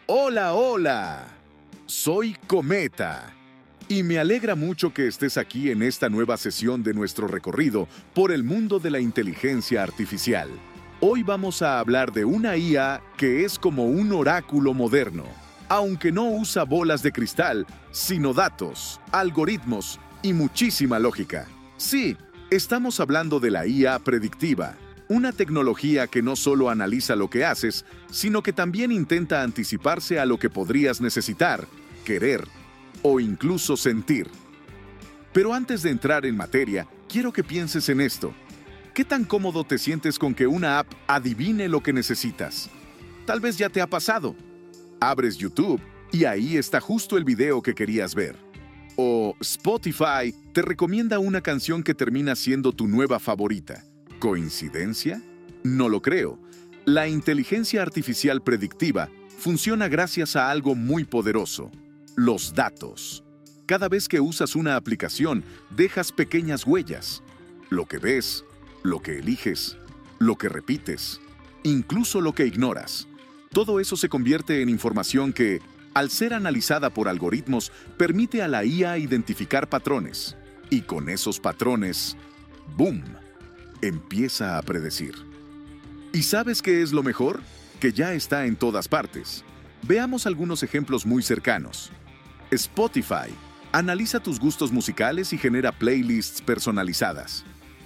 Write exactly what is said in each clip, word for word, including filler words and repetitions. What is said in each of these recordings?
Hola, hola. Soy Cometa. Y me alegra mucho que estés aquí en esta nueva sesión de nuestro recorrido por el mundo de la inteligencia artificial. Hoy vamos a hablar de una I A que es como un oráculo moderno, aunque no usa bolas de cristal, sino datos, algoritmos y muchísima lógica. Sí, estamos hablando de la I A predictiva, una tecnología que no solo analiza lo que haces, sino que también intenta anticiparse a lo que podrías necesitar, querer o incluso sentir. Pero antes de entrar en materia, quiero que pienses en esto. ¿Qué tan cómodo te sientes con que una app adivine lo que necesitas? Tal vez ya te ha pasado. Abres YouTube y ahí está justo el video que querías ver. O Spotify te recomienda una canción que termina siendo tu nueva favorita. ¿Coincidencia? No lo creo. La inteligencia artificial predictiva funciona gracias a algo muy poderoso: los datos. Cada vez que usas una aplicación, dejas pequeñas huellas. Lo que ves, lo que eliges, lo que repites, incluso lo que ignoras. Todo eso se convierte en información que, al ser analizada por algoritmos, permite a la I A identificar patrones. Y con esos patrones, ¡boom!, empieza a predecir. ¿Y sabes qué es lo mejor? Que ya está en todas partes. Veamos algunos ejemplos muy cercanos. Spotify analiza tus gustos musicales y genera playlists personalizadas.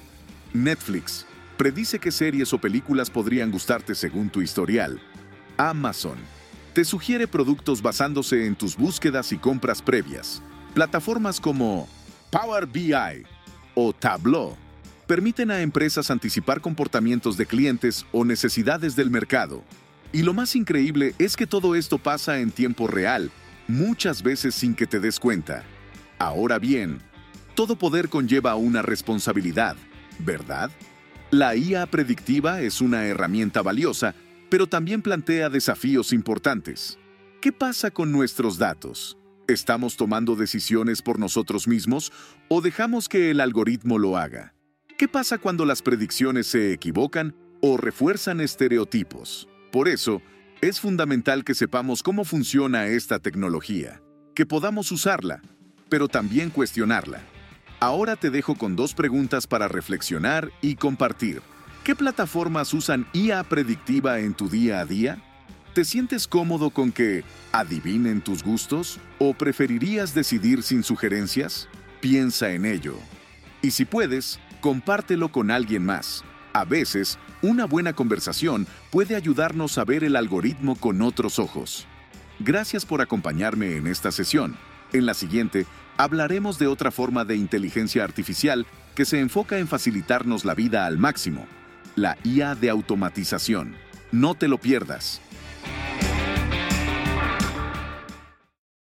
Netflix predice qué series o películas podrían gustarte según tu historial. Amazon te sugiere productos basándose en tus búsquedas y compras previas. Plataformas como Power B I o Tableau permiten a empresas anticipar comportamientos de clientes o necesidades del mercado. Y lo más increíble es que todo esto pasa en tiempo real, muchas veces sin que te des cuenta. Ahora bien, todo poder conlleva una responsabilidad, ¿verdad? La I A predictiva es una herramienta valiosa, pero también plantea desafíos importantes. ¿Qué pasa con nuestros datos? ¿Estamos tomando decisiones por nosotros mismos o dejamos que el algoritmo lo haga? ¿Qué pasa cuando las predicciones se equivocan o refuerzan estereotipos? Por eso, es fundamental que sepamos cómo funciona esta tecnología, que podamos usarla, pero también cuestionarla. Ahora te dejo con dos preguntas para reflexionar y compartir. ¿Qué plataformas usan I A predictiva en tu día a día? ¿Te sientes cómodo con que adivinen tus gustos o preferirías decidir sin sugerencias? Piensa en ello. Y si puedes, compártelo con alguien más. A veces, una buena conversación puede ayudarnos a ver el algoritmo con otros ojos. Gracias por acompañarme en esta sesión. En la siguiente, hablaremos de otra forma de inteligencia artificial que se enfoca en facilitarnos la vida al máximo: la I A de automatización. No te lo pierdas.